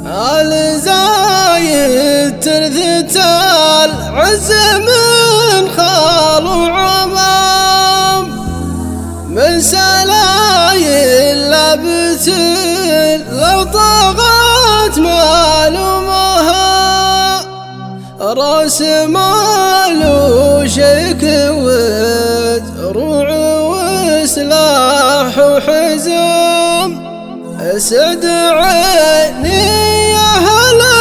آل زايد ترث العز من خال وعمام، من سلايل لبت لو طغت معلومها، راس مال وشكوت روع وسلاح وحزام. اسعد عيني يا هلا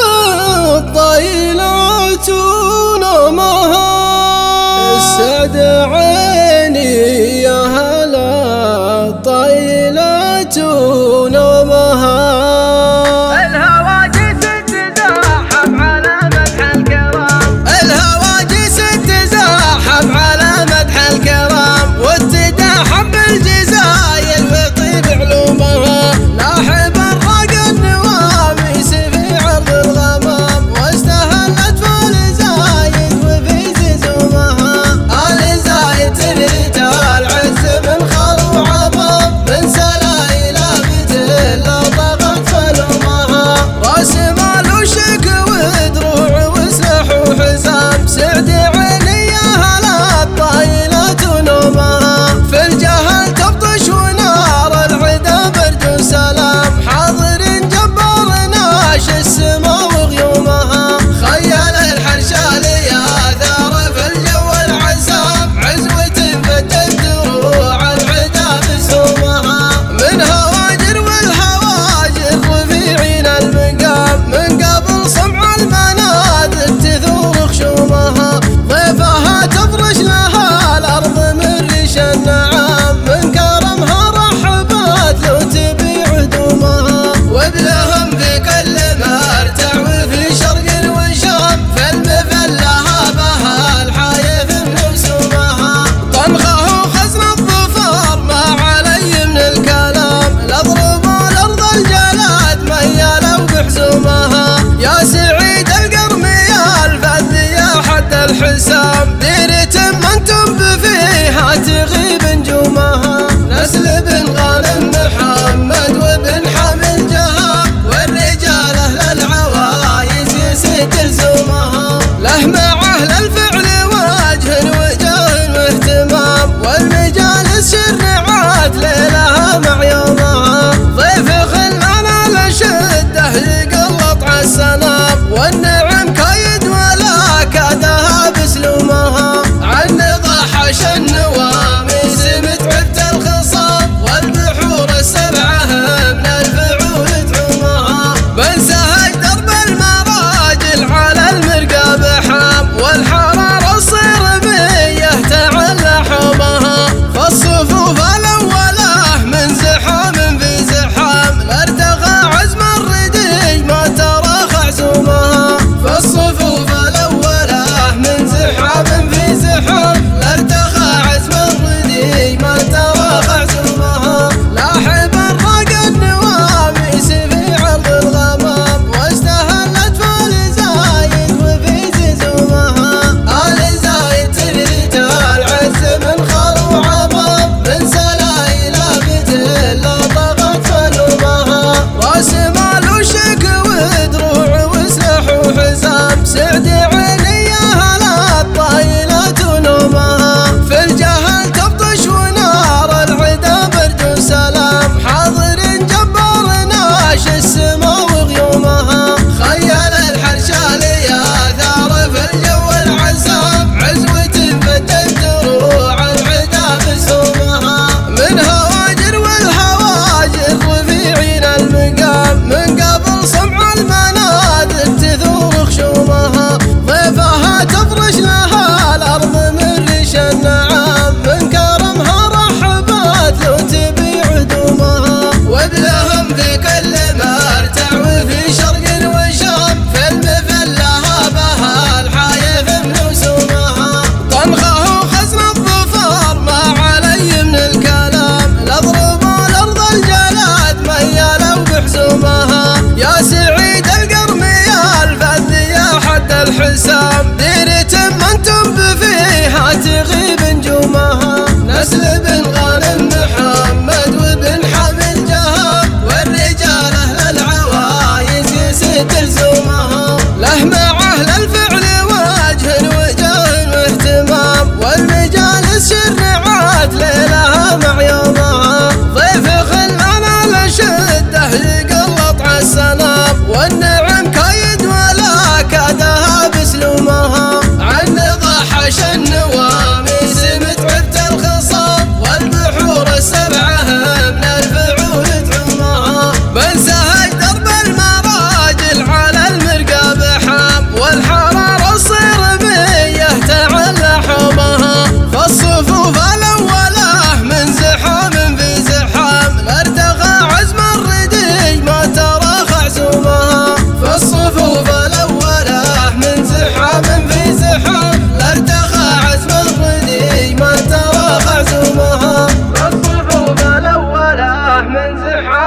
الطيلات ونومها، اسعد عيني يا هلا الطيلات ونومها. الهواجس تزاحم على مدح الكرام، الهواجس تزاحم على مدح الكرام، وتداحم بالجزايل وطيب علومها. لاحب الرق النواميس في عرض الغمام، واستهلت فول زايد وفي زومها. آل زايد تريد العز من خال وعظام، من سلايل بتل لو طغت فلومها. راس مال وشكوى دروع وسلاح وحزام، سعد عيني يا هلا الطايلات ونومها. في الجهل تبطش ونار العدا برد وسلام، حاضرين جبار ناش السما وغيومها. خيال الحرشال يا ثار في الجو العسام، عزوة فتت دروع العدا بسومها. من هواجر والهواجر رفيعين المقام، من قبل صمع المنازل تثور خشومها. ضيفها تفرش لها الارض من ريش النعام، من كرمها رحبت لو تبي عدومها. وبلهم في كل مرتع وفي شرق وشام، فالمثل لها بها الحايف موسومها. طنخه وخزن الظفار ما علي من الكلام، الاضرب الارض الجلاد ميالوا بحزومها. يا سعيد القرمي الفذ يا حد الحسام، ديرة ما انتم بفيها تغيب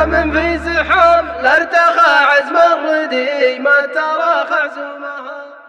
من في زحام، لا ارتخى عزم الردي ما تراخى عزومها.